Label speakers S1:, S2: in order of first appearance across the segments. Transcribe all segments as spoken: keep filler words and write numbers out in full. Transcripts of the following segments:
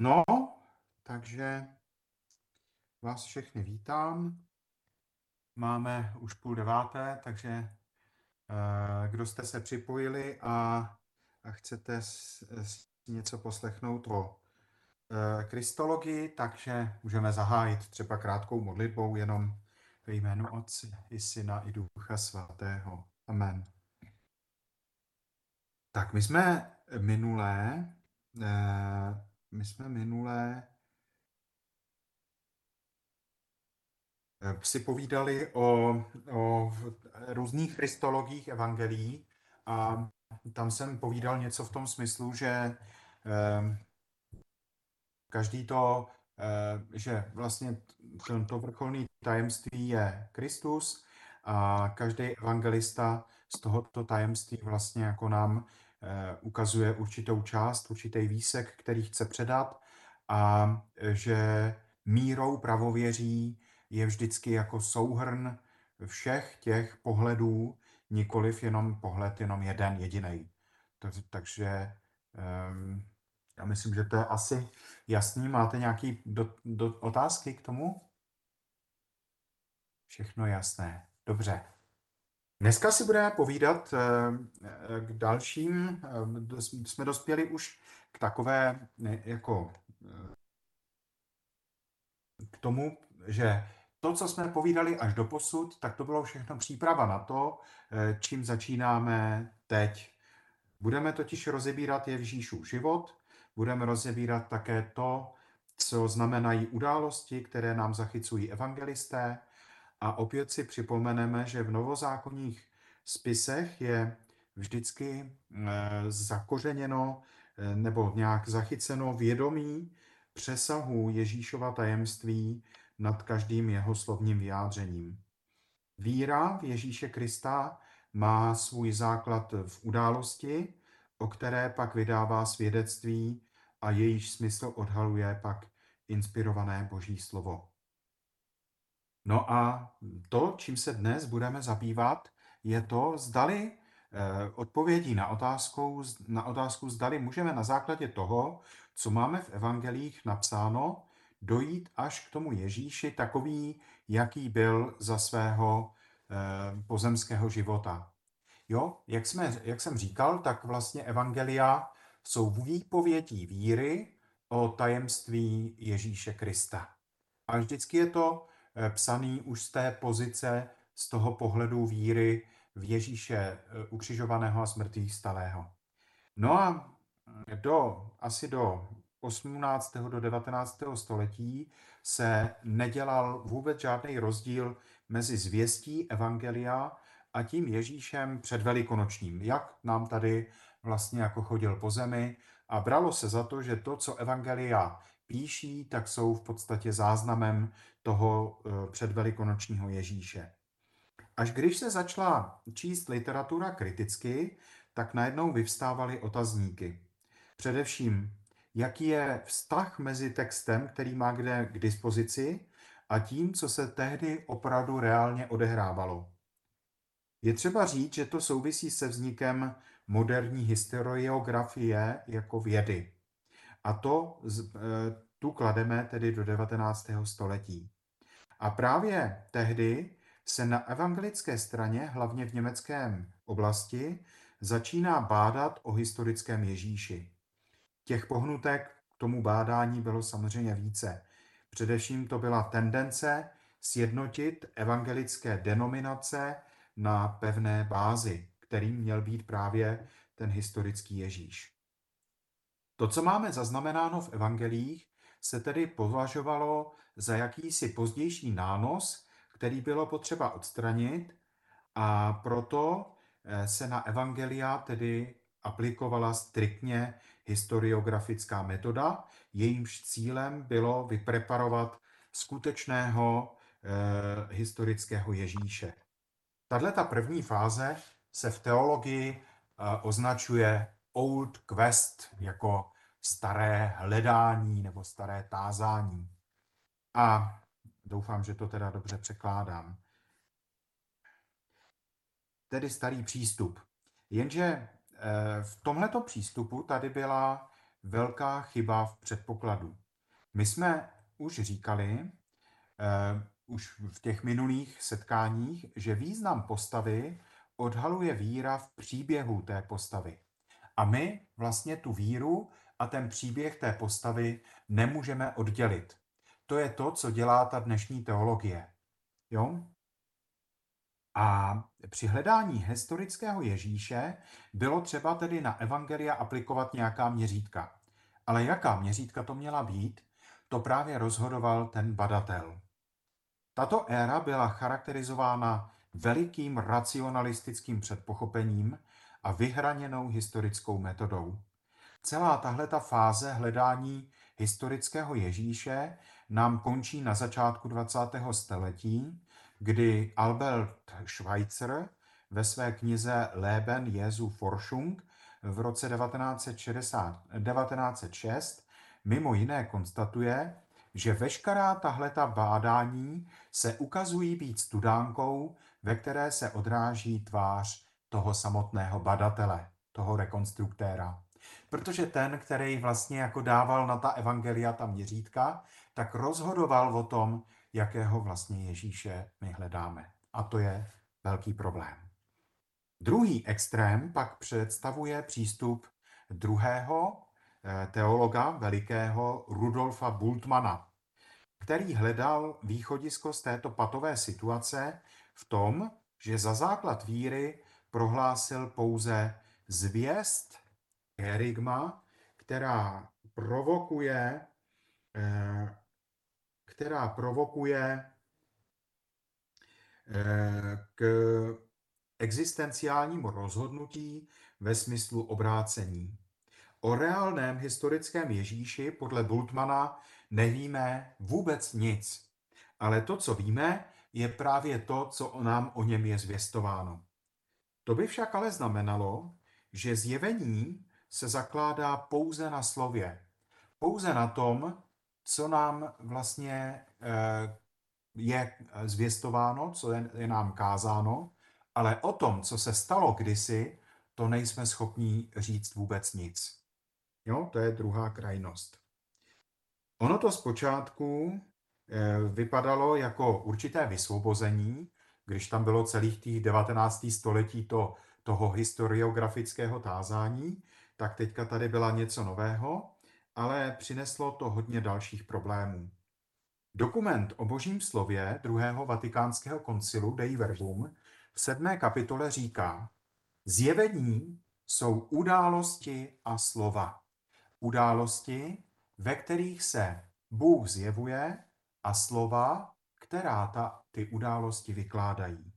S1: No, takže vás všechny vítám. Máme už půl deváté, takže eh, kdo jste se připojili a, a chcete s, s něco poslechnout o eh, kristologii, takže můžeme zahájit třeba krátkou modlitbou jenom ve jménu Otce i Syna i Ducha Svatého. Amen. Tak my jsme minulé, eh, my jsme minulé si povídali o, o různých kristologiích evangelií a tam jsem povídal něco v tom smyslu, že eh, každý to, eh, že vlastně to vrcholné tajemství je Kristus a každý evangelista z tohoto tajemství vlastně jako nám eh, ukazuje určitou část, určitý výsek, který chce předat a že mírou pravověří je vždycky jako souhrn všech těch pohledů, nikoliv jenom pohled jenom jeden jediný. Takže um, já myslím, že to je asi jasný. Máte nějaké do, do, otázky k tomu? Všechno jasné. Dobře. Dneska si budeme povídat eh, k dalším. eh, Jsme dospěli už k takové eh, jako eh, k tomu, že to, co jsme povídali až do posud, tak to bylo všechno příprava na to, eh, čím začínáme teď. Budeme totiž rozebírat Ježíšův život, budeme rozebírat také to, co znamenají události, které nám zachycují evangelisté, a opět si připomeneme, že v novozákonních spisech je vždycky eh, zakořeněno eh, nebo nějak zachyceno vědomí přesahu Ježíšova tajemství nad každým jeho slovním vyjádřením. Víra v Ježíše Krista má svůj základ v události, o které pak vydává svědectví a jejíž smysl odhaluje pak inspirované Boží slovo. No a to, čím se dnes budeme zabývat, je to, zdali eh, odpovědí na otázku, na otázku, zdali můžeme na základě toho, co máme v evangelích napsáno, dojít až k tomu Ježíši takový, jaký byl za svého eh, pozemského života. Jo, jak, jsme, jak jsem říkal, tak vlastně evangelia jsou výpovědí víry o tajemství Ježíše Krista. A vždycky je to eh, psaný už z té pozice, z toho pohledu víry v Ježíše eh, ukřižovaného a smrtvých stalého. No a do, asi do osmnáctého do devatenáctého století se nedělal vůbec žádný rozdíl mezi zvěstí evangelia a tím Ježíšem předvelikonočním, jak nám tady vlastně jako chodil po zemi, a bralo se za to, že to, co evangelia píší, tak jsou v podstatě záznamem toho eh, předvelikonočního Ježíše. Až když se začala číst literatura kriticky, tak najednou vyvstávaly otazníky. Především, jaký je vztah mezi textem, který má kde k dispozici, a tím, co se tehdy opravdu reálně odehrávalo. Je třeba říct, že to souvisí se vznikem moderní historiografie jako vědy. A to z, e, tu klademe tedy do devatenáctého století. A právě tehdy se na evangelické straně, hlavně v německém oblasti, začíná bádat o historickém Ježíši. Těch pohnutek k tomu bádání bylo samozřejmě více. Především to byla tendence sjednotit evangelické denominace na pevné bázi, kterým měl být právě ten historický Ježíš. To, co máme zaznamenáno v evangelích, se tedy považovalo za jakýsi pozdější nános, který bylo potřeba odstranit, a proto se na evangelia tedy aplikovala striktně historiografická metoda, jejímž cílem bylo vypreparovat skutečného eh, historického Ježíše. Tato první fáze se v teologii eh, označuje Old Quest, jako staré hledání nebo staré tázání. A doufám, že to teda dobře překládám. Tedy starý přístup. Jenže v tomhleto přístupu tady byla velká chyba v předpokladu. My jsme už říkali, eh, už v těch minulých setkáních, že význam postavy odhaluje víra v příběhu té postavy. A my vlastně tu víru a ten příběh té postavy nemůžeme oddělit. To je to, co dělá ta dnešní teologie. Jo? A při hledání historického Ježíše bylo třeba tedy na evangelia aplikovat nějaká měřítka. Ale jaká měřítka to měla být, to právě rozhodoval ten badatel. Tato éra byla charakterizována velikým racionalistickým předpochopením a vyhraněnou historickou metodou. Celá tahleta fáze hledání historického Ježíše nám končí na začátku dvacátého století, kdy Albert Schweitzer ve své knize Leben Jesu Forschung v roce devatenáct set šedesát, devatenáct set šest mimo jiné konstatuje, že veškerá tahleta bádání se ukazují být studánkou, ve které se odráží tvář toho samotného badatele, toho rekonstruktéra. Protože ten, který vlastně jako dával na ta evangelia ta měřítka, tak rozhodoval o tom, jakého vlastně Ježíše my hledáme. A to je velký problém. Druhý extrém pak představuje přístup druhého teologa, velikého Rudolfa Bultmanna, který hledal východisko z této patové situace v tom, že za základ víry prohlásil pouze zvěst kerygma, která provokuje, která provokuje k existenciálnímu rozhodnutí ve smyslu obrácení. O reálném historickém Ježíši podle Bultmanna nevíme vůbec nic, ale to, co víme, je právě to, co nám o něm je zvěstováno. To by však ale znamenalo, že zjevení se zakládá pouze na slově, pouze na tom, co nám vlastně je zvěstováno, co je nám kázáno, ale o tom, co se stalo kdysi, to nejsme schopni říct vůbec nic. Jo, to je druhá krajnost. Ono to zpočátku vypadalo jako určité vysvobození, když tam bylo celých těch devatenáctého století to, toho historiografického tázání, tak teďka tady byla něco nového, ale přineslo to hodně dalších problémů. Dokument o božím slově druhého vatikánského koncilu Dei Verbum v sedmé kapitole říká: zjevení jsou události a slova. Události, ve kterých se Bůh zjevuje, a slova, která ta, ty události vykládají.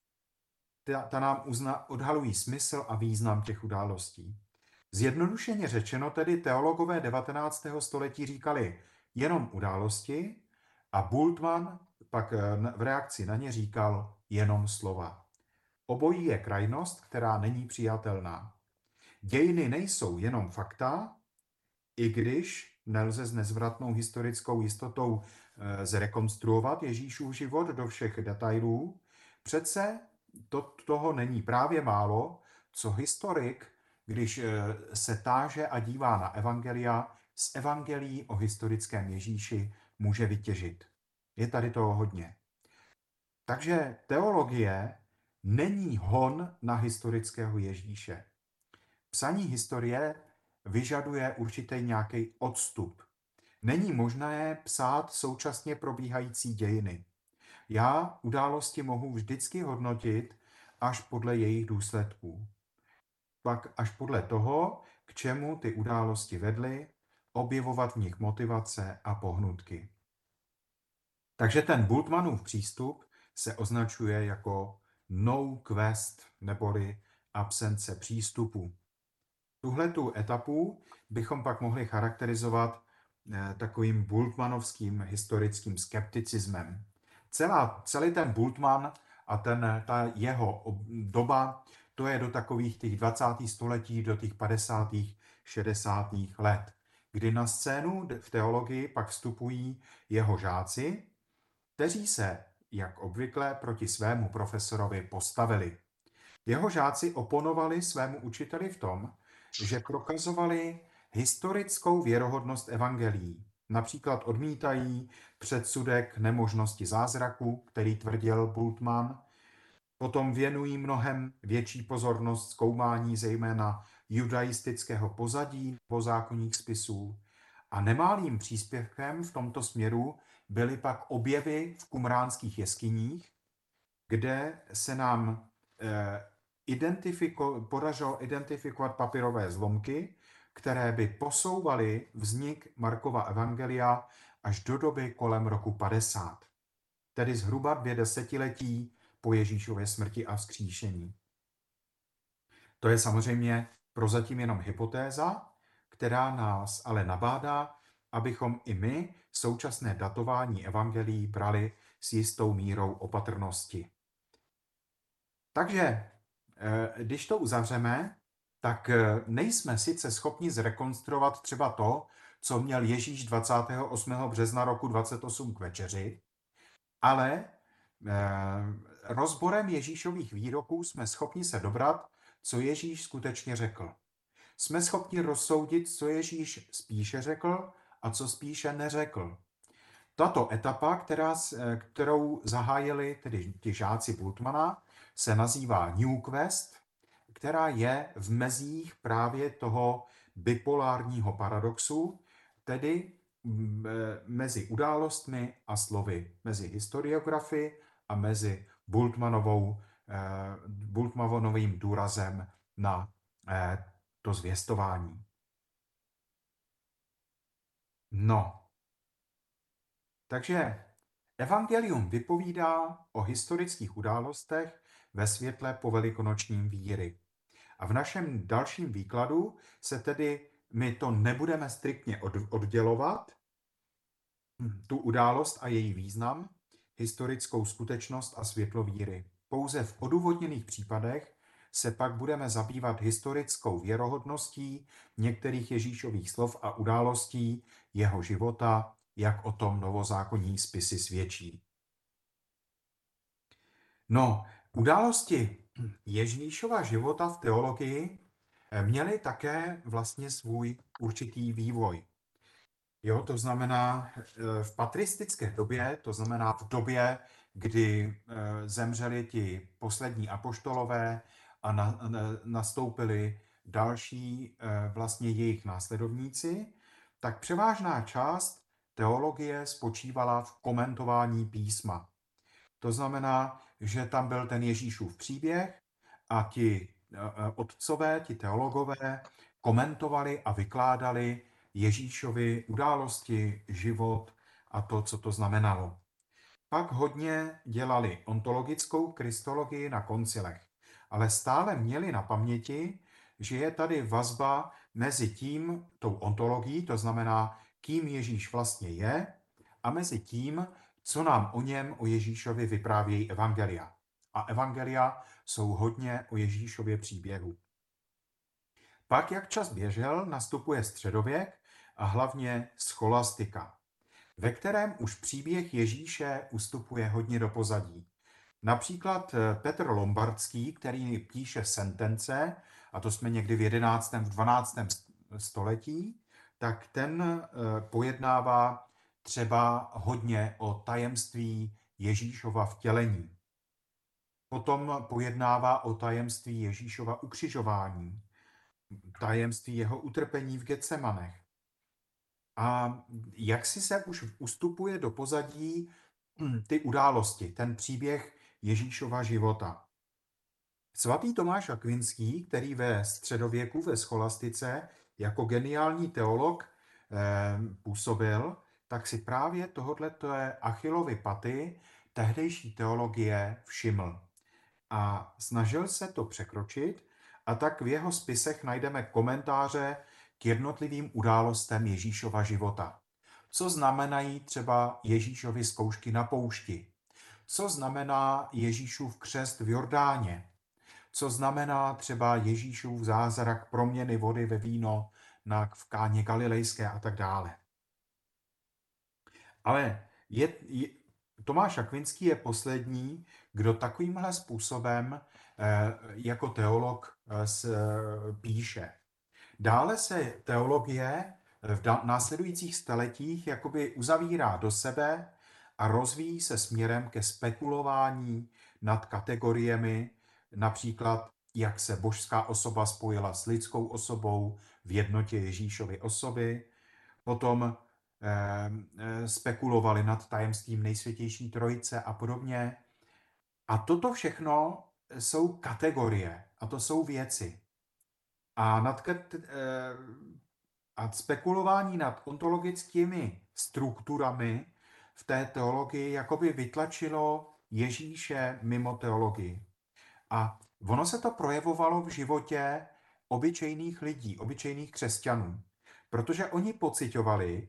S1: Ta, ta nám uzna, odhalují smysl a význam těch událostí. Zjednodušeně řečeno tedy teologové devatenáctého století říkali jenom události a Bultmann pak v reakci na ně říkal jenom slova. Obojí je krajnost, která není přijatelná. Dějiny nejsou jenom fakta, i když nelze s nezvratnou historickou jistotou zrekonstruovat Ježíšův život do všech detailů, přece to, toho není právě málo, co historik, když se táže a dívá na evangelia, z evangelií o historickém Ježíši může vytěžit. Je tady toho hodně. Takže teologie není hon na historického Ježíše. Psaní historie vyžaduje určitý nějaký odstup. Není možné psát současně probíhající dějiny. Já události mohu vždycky hodnotit až podle jejich důsledků. Pak až podle toho, k čemu ty události vedly, objevovat v nich motivace a pohnutky. Takže ten Bultmannův přístup se označuje jako no quest, neboli absence přístupu. Tuhletu etapu bychom pak mohli charakterizovat takovým bultmanovským historickým skepticismem. Celá, celý ten Bultmann a ten, ta jeho doba, to je do takových těch dvacátých století, do těch padesátých šedesátých let, kdy na scénu v teologii pak vstupují jeho žáci, kteří se, jak obvykle, proti svému profesorovi postavili. Jeho žáci oponovali svému učiteli v tom, že prokazovali historickou věrohodnost evangelií. Například odmítají předsudek nemožnosti zázraku, který tvrdil Bultmann, potom věnují mnohem větší pozornost zkoumání zejména judaistického pozadí nebo zákonních spisů. A nemalým příspěvkem v tomto směru byly pak objevy v kumránských jeskyních, kde se nám eh, identifiko- podařilo identifikovat papírové zlomky, které by posouvaly vznik Markova evangelia až do doby kolem roku padesát, tedy zhruba dvě desetiletí po Ježíšově smrti a vzkříšení. To je samozřejmě prozatím jenom hypotéza, která nás ale nabádá, abychom i my současné datování evangelií brali s jistou mírou opatrnosti. Takže když to uzavřeme, tak nejsme sice schopni zrekonstruovat třeba to, co měl Ježíš dvacátého osmého března roku dvacet osm k večeři, ale rozborem Ježíšových výroků jsme schopni se dobrat, co Ježíš skutečně řekl. Jsme schopni rozsoudit, co Ježíš spíše řekl a co spíše neřekl. Tato etapa, která, kterou zahájili tedy ti žáci Bultmanna, se nazývá New Quest, která je v mezích právě toho bipolárního paradoxu, tedy mezi událostmi a slovy, mezi historiografy a mezi Bultmannovou, Bultmannovým důrazem na to zvěstování. No, takže evangelium vypovídá o historických událostech ve světle povelikonoční víry. A v našem dalším výkladu se tedy my to nebudeme striktně oddělovat, tu událost a její význam, historickou skutečnost a světlo víry. Pouze v odůvodněných případech se pak budeme zabývat historickou věrohodností některých Ježíšových slov a událostí jeho života, jak o tom novozákonní spisy svědčí. No, události Ježíšova života v teologii měly také vlastně svůj určitý vývoj. Jo, to znamená v patristické době, to znamená v době, kdy zemřeli ti poslední apoštolové a na, na, nastoupili další vlastně jejich následovníci, tak převážná část teologie spočívala v komentování písma. To znamená, že tam byl ten Ježíšův příběh a ti otcové, ti teologové komentovali a vykládali Ježíšovi události, život a to, co to znamenalo. Pak hodně dělali ontologickou kristologii na koncilech, ale stále měli na paměti, že je tady vazba mezi tím, tou ontologií, to znamená, kým Ježíš vlastně je, a mezi tím, co nám o něm, o Ježíšovi vyprávějí evangelia. A evangelia jsou hodně o Ježíšově příběhu. Pak, jak čas běžel, nastupuje středověk a hlavně scholastika, ve kterém už příběh Ježíše ustupuje hodně do pozadí. Například Petr Lombardský, který píše Sentence, a to jsme někdy v jedenáctém, v dvanáctém století, tak ten pojednává třeba hodně o tajemství Ježíšova vtělení. Potom pojednává o tajemství Ježíšova ukřižování, tajemství jeho utrpení v Getsemanech. A jak si se už ustupuje do pozadí ty události, ten příběh Ježíšova života. Svatý Tomáš Akvinský, který ve středověku ve scholastice jako geniální teolog eh, působil, tak si právě tohoto Achillovy paty tehdejší teologie všiml. A snažil se to překročit, a tak v jeho spisech najdeme komentáře k jednotlivým událostem Ježíšova života. Co znamenají třeba Ježíšovy zkoušky na poušti? Co znamená Ježíšův křest v Jordáně? Co znamená třeba Ježíšův zázrak proměny vody ve víno na, v Káně Galilejské a tak dále. Ale je, je, Tomáš Akvinský je poslední, kdo takovýmhle způsobem eh, jako teolog eh, s, píše. Dále se teologie v da- následujících staletích jakoby uzavírá do sebe a rozvíjí se směrem ke spekulování nad kategoriemi, například jak se božská osoba spojila s lidskou osobou v jednotě Ježíšovy osoby. Potom eh, eh, spekulovali nad tajemstvím nejsvětější trojice a podobně. A toto všechno jsou kategorie a to jsou věci. A, nad, eh, a spekulování nad ontologickými strukturami v té teologii jakoby vytlačilo Ježíše mimo teologii. A ono se to projevovalo v životě obyčejných lidí, obyčejných křesťanů, protože oni pociťovali,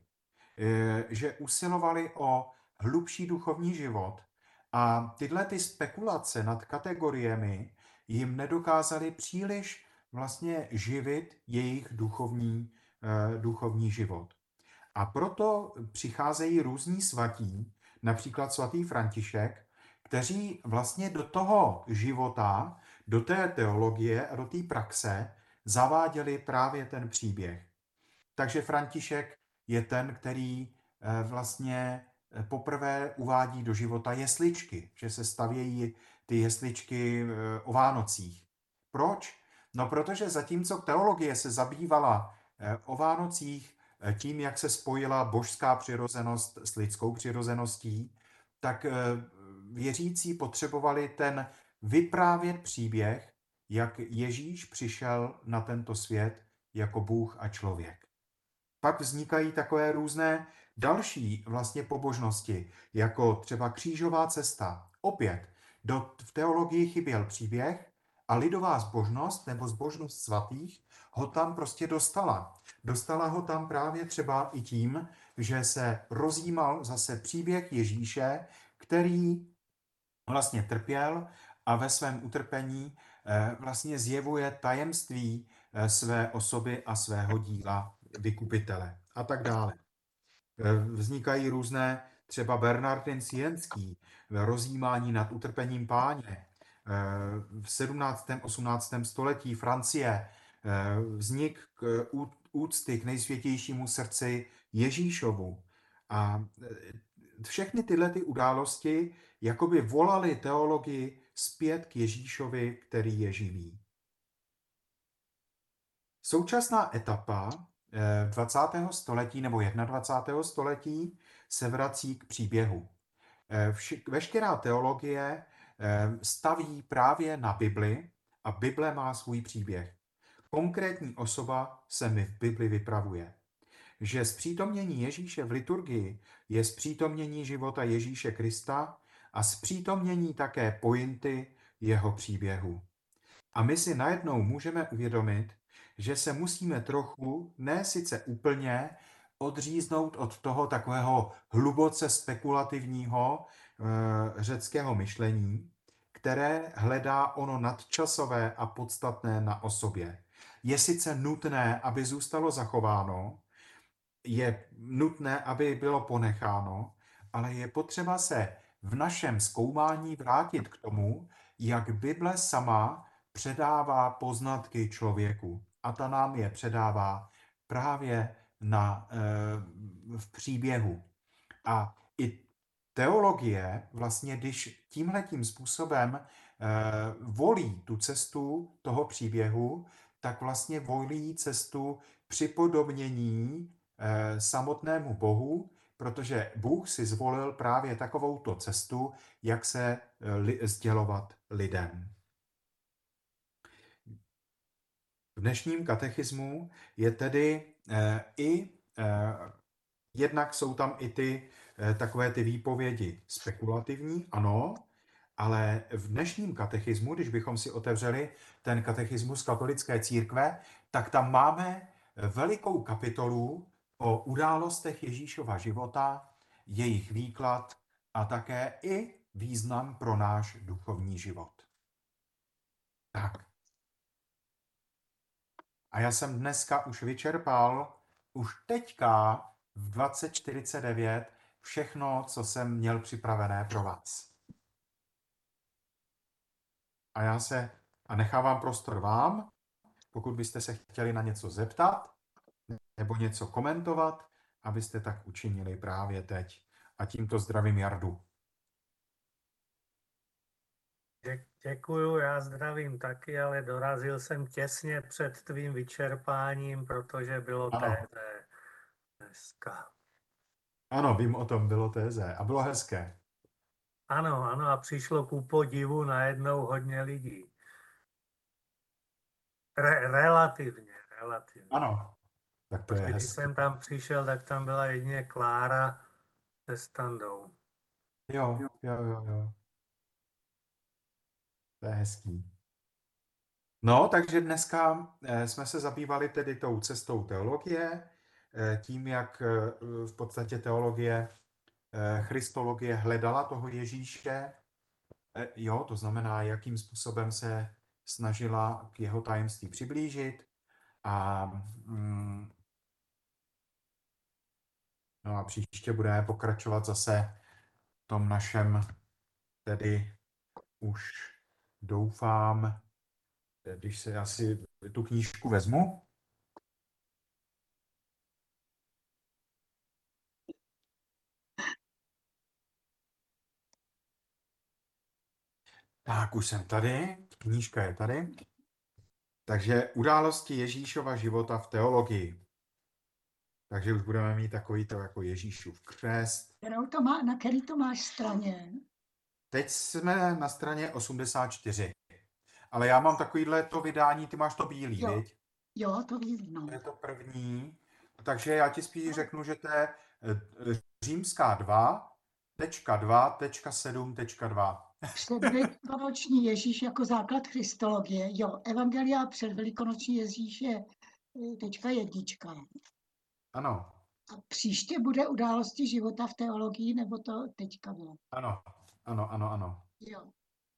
S1: že usilovali o hlubší duchovní život a tyhle ty spekulace nad kategoriemi jim nedokázaly příliš vlastně živit jejich duchovní, duchovní život. A proto přicházejí různí svatí, například svatý František, kteří vlastně do toho života, do té teologie a do té praxe zaváděli právě ten příběh. Takže František je ten, který vlastně poprvé uvádí do života jesličky, že se stavějí ty jesličky o Vánocích. Proč? No, protože zatímco teologie se zabývala o Vánocích tím, jak se spojila božská přirozenost s lidskou přirozeností, tak věřící potřebovali ten vyprávět příběh, jak Ježíš přišel na tento svět jako Bůh a člověk. Pak vznikají takové různé další vlastně pobožnosti, jako třeba křížová cesta. Opět, do, v teologii chyběl příběh a lidová zbožnost nebo zbožnost svatých ho tam prostě dostala. Dostala ho tam právě třeba i tím, že se rozjímal zase příběh Ježíše, který vlastně trpěl a ve svém utrpení vlastně zjevuje tajemství své osoby a svého díla vykupitele a tak dále. Vznikají různé, třeba Bernardin Sienský, rozjímání nad utrpením Páně. V sedmnáctém osmnáctém století Francie vznik úcty k nejsvětějšímu srdci Ježíšovu. A všechny tyhle ty události jakoby volaly teologii zpět k Ježíšovi, který je živý. Současná etapa dvacátého století nebo dvacátého prvního století se vrací k příběhu. Veškerá teologie staví právě na Bibli a Bible má svůj příběh. Konkrétní osoba se mi v Bibli vypravuje. Že zpřítomnění Ježíše v liturgii je zpřítomnění života Ježíše Krista a zpřítomnění také pointy jeho příběhu. A my si najednou můžeme uvědomit, že se musíme trochu, ne sice úplně, odříznout od toho takového hluboce spekulativního e, řeckého myšlení, které hledá ono nadčasové a podstatné na osobě. Je sice nutné, aby zůstalo zachováno, je nutné, aby bylo ponecháno, ale je potřeba se v našem zkoumání vrátit k tomu, jak Bible sama předává poznatky člověku. A ta nám je předává právě na, e, v příběhu. A i teologie vlastně, když tímhletím způsobem e, volí tu cestu toho příběhu, tak vlastně volí cestu připodobnění e, samotnému Bohu, protože Bůh si zvolil právě takovouto cestu, jak se li, sdělovat lidem. V dnešním katechismu je tedy e, i, e, jednak jsou tam i ty e, takové ty výpovědi spekulativní, ano, ale v dnešním katechismu, když bychom si otevřeli ten katechismus katolické církve, tak tam máme velikou kapitolu o událostech Ježíšova života, jejich výklad a také i význam pro náš duchovní život. Tak. A já jsem dneska už vyčerpal, už teďka v dvacet čtyřicet devět všechno, co jsem měl připravené pro vás. A já se a nechávám prostor vám, pokud byste se chtěli na něco zeptat nebo něco komentovat, abyste tak učinili právě teď. A tímto zdravím Jardu.
S2: Dě- Děkuju, já zdravím taky, ale dorazil jsem těsně před tvým vyčerpáním, protože bylo
S1: Ano.
S2: té té dneska.
S1: Ano, vím o tom, bylo téze a bylo hezké.
S2: Ano, ano, a přišlo ku podivu najednou hodně lidí. Re- relativně, relativně.
S1: Ano, tak to je
S2: Protože když
S1: hezké.
S2: jsem tam přišel, tak tam byla jedině Klára se Standou.
S1: Jo, jo, jo, jo. To je hezký. No, takže dneska eh, jsme se zabývali tedy tou cestou teologie, eh, tím, jak eh, v podstatě teologie, eh, christologie hledala toho Ježíše, eh, jo, to znamená, jakým způsobem se snažila k jeho tajemství přiblížit. A, mm, no a příště budeme pokračovat zase v tom našem, tedy už doufám, když se asi tu knížku vezmu. Tak, už jsem tady, knížka je tady. Takže události Ježíšova života v teologii. Takže už budeme mít takový to jako Ježíšův křest.
S3: Kterou to má, na který to máš straně?
S1: Teď jsme na straně osmdesát čtyři. Ale já mám takovýhle to vydání, ty máš to bílý,
S3: Jo.
S1: viď?
S3: Jo, to vím, no.
S1: To je to první. Takže já ti spíš řeknu, že to je eh, římská dva, tečka dva, tečka sedm, tečka dva.
S3: Předvelikonoční Ježíš jako základ christologie. Jo, Evangelia předvelikonoční Ježíš je eh, tečka jednička.
S1: Ano,
S3: A příště bude události života v teologii, nebo to teďka bylo?
S1: ano, ano, ano, ano.
S3: Jo.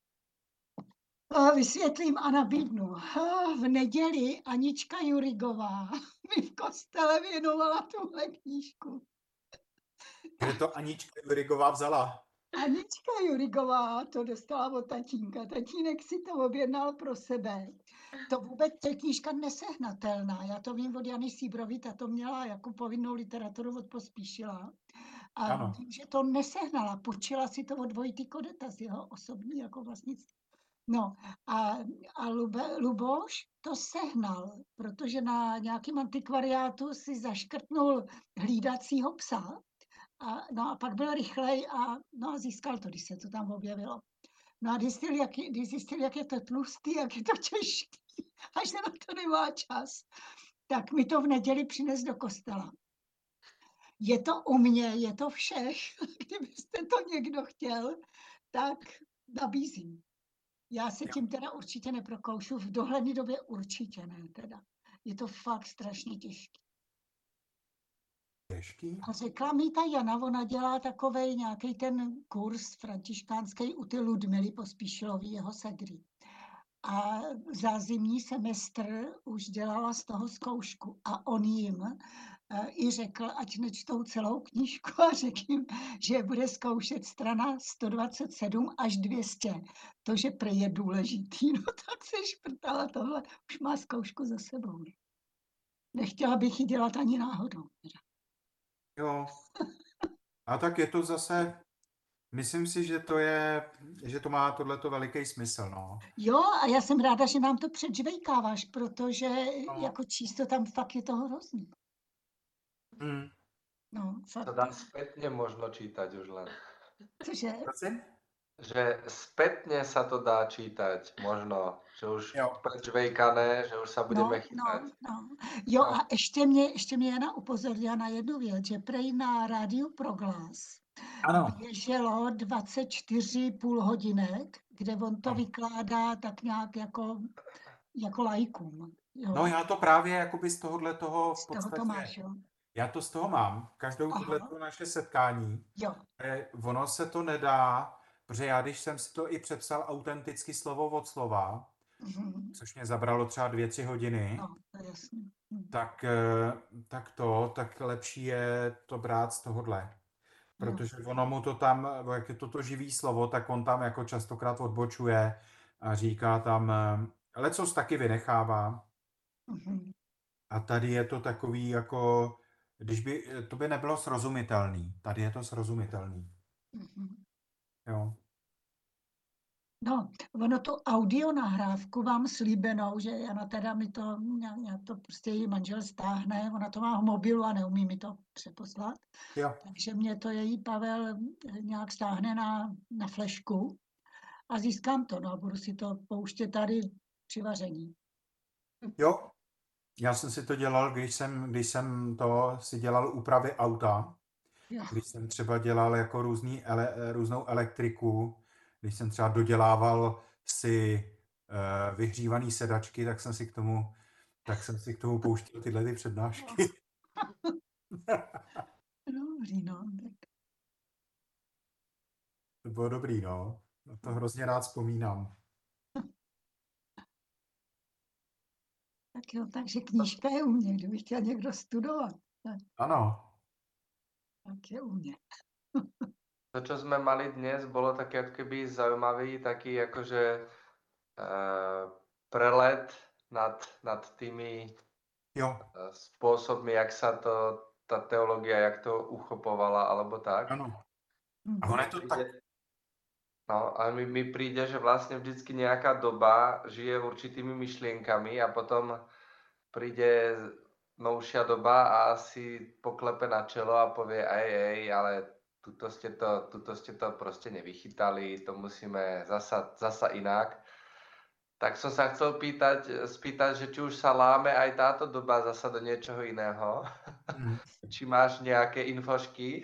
S3: A vysvětlím a nabídnu. A v neděli Anička Jurigová mi v kostele věnovala tuhle knížku.
S1: Kde to Anička Jurigová vzala?
S3: Anička Jurigová to dostala od tatínka. Tatínek si to objednal pro sebe. To vůbec je knížka nesehnatelná. Já to vím od Jany Síbrovy, ta to měla jako povinnou literaturu od Pospíšila. A
S1: Ano.
S3: vím, že to nesehnala. Počila si to od Vojty Kodeta z jeho osobní jako vlastnictví. No a, a Lube, Luboš to sehnal, protože na nějakém antikvariátu si zaškrtnul hlídacího psa. A, no a pak byl rychlej a, no a získal to, když se to tam objevilo. No a když zjistil, jak, když zjistil, jak je to tlustý, jak je to těžký, až se na to nemá čas, tak mi to v neděli přines do kostela. Je to u mě, je to všech. Kdybyste to někdo chtěl, tak nabízím. Já se tím teda určitě neprokoušu, v dohledné době určitě ne teda. Je to fakt strašně těžké.
S1: Těžký?
S3: A řekla mi ta Jana, ona dělá takovej nějaký ten kurz františkánský u ty Ludmily Pospíšilový, jeho segry. A za zimní semestr už dělala z toho zkoušku a on jim i řekl, ať nečtou celou knížku a řekl jim, že bude zkoušet strana sto dvacet sedm až dvě stě. To, že prej je důležitý, no tak se šprtala tohle, už má zkoušku za sebou. Nechtěla bych ji dělat ani náhodou.
S1: Jo. A tak je to zase, myslím si, že to je, že to má tohleto veliký smysl, no.
S3: Jo, a já jsem ráda, že nám to předžvejkáváš, protože
S1: No.
S3: jako číst to tam fakt je to hrozný.
S1: Mm.
S3: No, fakt.
S4: To dá spätne možno čítať už len.
S3: Cože?
S1: Prosím?
S4: Že spätne sa to dá čítať možno, že už
S1: Jo.
S4: predžvejkané, že už sa budeme
S3: No,
S4: chytať.
S3: no, no. Jo,
S4: No.
S3: a ještě mě, ještě mě Jana upozornila na jednu věc, že prej na rádiu Proglas
S1: Ano.
S3: běželo dvacet čtyři půl hodinek, kde on to
S1: No.
S3: vykládá tak nějak jako, jako laikům. Jo.
S1: No já to právě jakoby z tohohle toho v
S3: Z toho
S1: podstatě,
S3: to máš, jo?
S1: já to z toho mám, každou
S3: Aha.
S1: tohleto naše setkání,
S3: Jo.
S1: eh, ono se to nedá, protože já když jsem si to i přepsal autenticky slovo od slova,
S3: Mhm.
S1: což mě zabralo třeba dvě, tři hodiny,
S3: No, to je jasný. Hm.
S1: tak, eh, tak to, tak lepší je to brát z tohohle. Protože ono mu to tam, jak je toto živý slovo, tak on tam jako častokrát odbočuje a říká tam, lecos taky vynechává.
S3: Mhm.
S1: A tady je to takový jako, když by, to by nebylo srozumitelný. Tady je to srozumitelný.
S3: Mhm.
S1: Jo.
S3: No, ono tu audio nahrávku mám slíbenou, že ona teda mi to, nějak nějak to prostě její manžel stáhne, ona to má v mobilu a neumí mi to přeposlat,
S1: Jo.
S3: takže mě to její Pavel eh, nějak stáhne na, na flešku a získám to, no a budu si to pouštět tady při vaření.
S1: Jo. Já jsem si to dělal, když jsem, když jsem to si dělal úpravy auta,
S3: Jo.
S1: když jsem třeba dělal jako různý ele, různou elektriku, když jsem třeba dodělával si uh, vyhřívaný sedačky, tak jsem si k tomu, tak jsem si k tomu pouštěl tyhle ty přednášky.
S3: Dobrý, no. Tak,
S1: To bylo dobrý, no. Na to hrozně rád vzpomínám.
S3: tak jo, takže knížka je u mě, kdyby chtěl někdo studovat, tak,
S1: Ano.
S3: tak je u mě.
S4: To, čo sme mali dnes, bolo také ako keby zaujímavý, taký akože uh, prelet nad, nad tými
S1: Jo.
S4: uh, spôsobmi, jak sa to, tá teológia, jak to uchopovala, alebo tak.
S1: Ano.
S3: Hm.
S1: A ono je to tak.
S4: No, ale mi, mi príde, že vlastne vždycky nejaká doba žije určitými myšlienkami a potom príde novšia doba a asi poklepe na čelo a povie, ej, ej, ale tuto ste to, tuto ste to proste nevychytali, to musíme zasa, zasa inak. Tak som sa chcel pýtať, spýtať, že či už sa láme aj táto doba zasa do niečoho iného.
S1: Mm.
S4: Či máš nejaké infošky?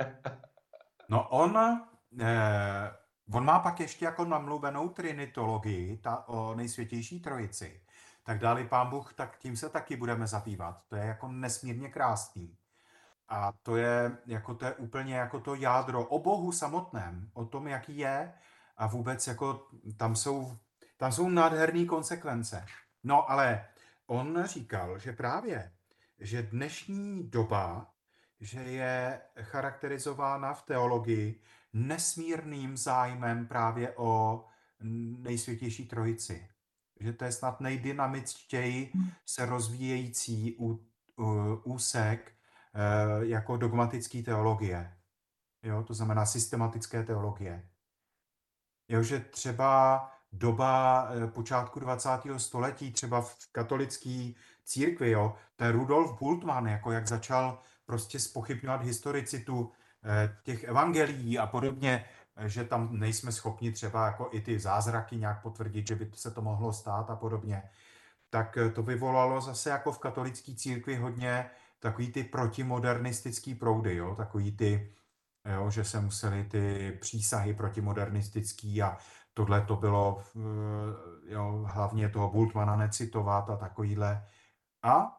S1: No on, eh, on má pak ještě jako namluvenou trinitologii, ta o nejsvětější trojici. Tak dáli pán Bůh, tak tím se taky budeme zabývat. To je jako nesmírně krásný. A to je, jako to je úplně jako to jádro o Bohu samotném, o tom, jaký je a vůbec jako tam jsou, tam jsou nádherné konsekvence. No ale on říkal, že právě, že dnešní doba, že je charakterizována v teologii nesmírným zájmem právě o nejsvětější trojici. Že to je snad nejdynamičtěji se rozvíjející ú, ú, úsek e, jako dogmatické teologie. Jo, to znamená systematické teologie. Jo, že třeba doba e, počátku dvacátého století, třeba v katolické církvi, jo, ten Rudolf Bultmann, jako jak začal prostě zpochybňovat historicitu e, těch evangelií a podobně, e, že tam nejsme schopni třeba jako i ty zázraky nějak potvrdit, že by se to mohlo stát a podobně, tak to vyvolalo zase jako v katolické církvi hodně takový ty protimodernistický proudy, jo, takový ty, jo, že se museli ty přísahy protimodernistický a tohle to bylo, jo, hlavně toho Bultmana necitovat a takovýhle. A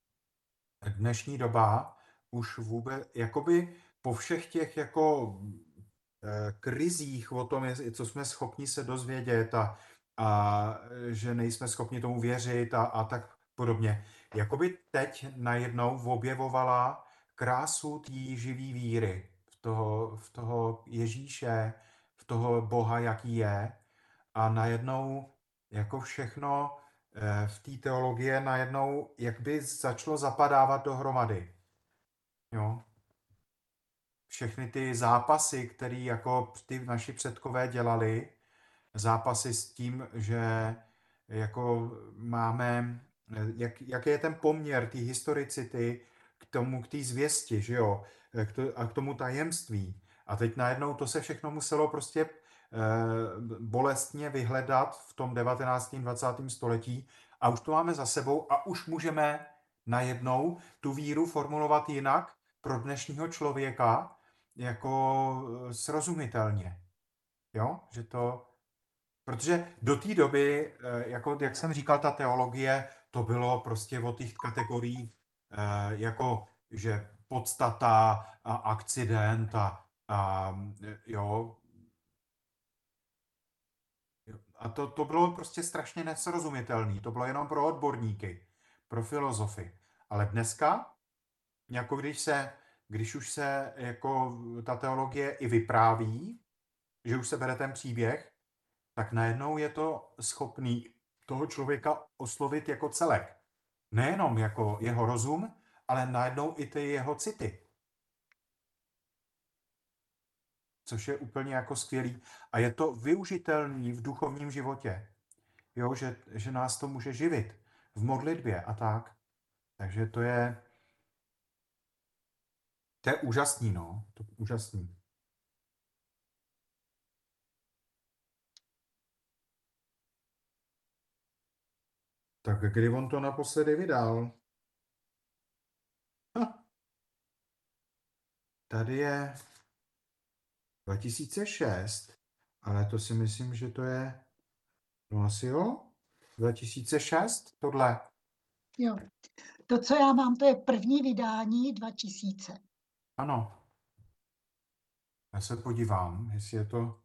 S1: dnešní doba už vůbec, jakoby po všech těch jako eh, krizích o tom, co jsme schopni se dozvědět a, a že nejsme schopni tomu věřit a, a tak podobně. Jakoby teď najednou objevovala krásu té živý víry v toho, v toho Ježíše, v toho Boha, jaký je. A najednou jako všechno eh, v té teologie najednou jak by začalo zapadávat dohromady. Jo? Všechny ty zápasy, které jako ty naši předkové dělali, zápasy s tím, že jako máme, jak, jaký je ten poměr té historicity k tomu, k té zvěsti, že jo, k to, a k tomu tajemství. A teď najednou to se všechno muselo prostě eh, bolestně vyhledat v tom devatenáctém dvacátém století a už to máme za sebou a už můžeme najednou tu víru formulovat jinak pro dnešního člověka jako srozumitelně. Jo, že to, protože do té doby, jako jak jsem říkal, ta teologie, to bylo prostě o těch kategoriích, jako že podstata a akcident a, a jo, a to, to bylo prostě strašně nesrozumitelné. To bylo jenom pro odborníky, pro filozofy. Ale dneska, jako když se, když už se jako ta teologie i vypráví, že už se bere ten příběh, tak najednou je to schopný toho člověka oslovit jako celek. Nejenom jako jeho rozum, ale najednou i ty jeho city. Což je úplně jako skvělý. A je to využitelný v duchovním životě. Jo, že, že nás to může živit v modlitbě a tak. Takže to je, to je úžasný, no. To je úžasný. Tak kdy on to naposledy vydal? Ha. Tady je dva tisíce šest, ale to si myslím, že to je, no asi jo, dva tisíce šest, tohle.
S3: Jo. To, co já mám, to je první vydání dva tisíce.
S1: Ano. Já se podívám, jestli je to...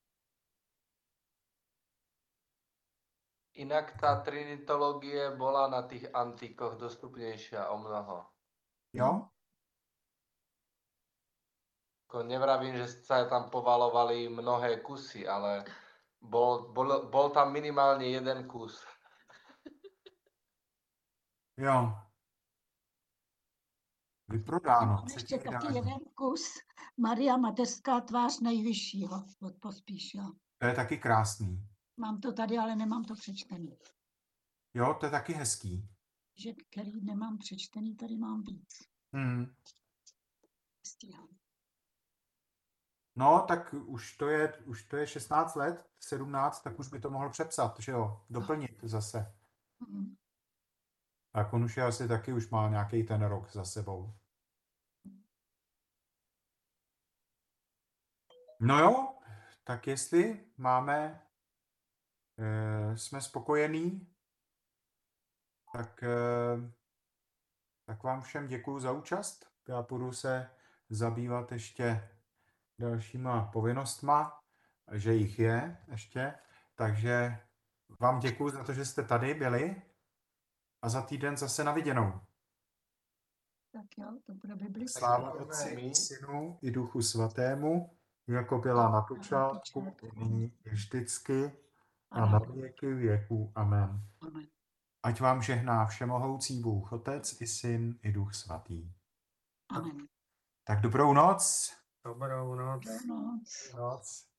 S4: Inak tá trinitológie bola na tých antíkoch dostupnejšia o mnoho.
S1: Jo?
S4: Ako nevravím, že sa tam povalovali mnohé kusy, ale bol, bol, bol tam minimálne jeden kus.
S1: Jo. Vyprodáno.
S3: Mám
S1: třetí
S3: ještě taky
S1: vydání.
S3: jeden kus. Maria Mateřská tvář nejvyššího od Pospíšila.
S1: To je taky krásný.
S3: Mám to tady, ale nemám to přečtený.
S1: Jo, to je taky hezký.
S3: Že který nemám přečtený, tady mám víc.
S1: Hmm.
S3: Stíhám.
S1: No, tak už to je, už to je šestnáct let, sedmnáct, tak už by to mohl přepsat, že jo, doplnit zase.
S3: Mhm.
S1: A on už je asi taky, už má nějaký ten rok za sebou. No jo, tak jestli máme, e, jsme spokojení, tak, e, tak vám všem děkuju za účast. Já půjdu se zabývat ještě dalšíma povinnostma, že jich je ještě. Takže vám děkuju za to, že jste tady byli a za týden zase na viděnou.
S3: Tak jo, to bude biblické.
S1: Sláva
S4: děkujeme
S1: Otci,
S4: my.
S1: Synu i Duchu Svatému, jako byla na počátku, i nyní i vždycky a na věky věků. Amen.
S3: Amen.
S1: Ať vám žehná všemohoucí Bůh, Otec i Syn i Duch Svatý.
S3: Amen.
S1: Tak dobrou noc.
S2: Dobrou noc.
S3: Dobrou noc.
S1: Noc.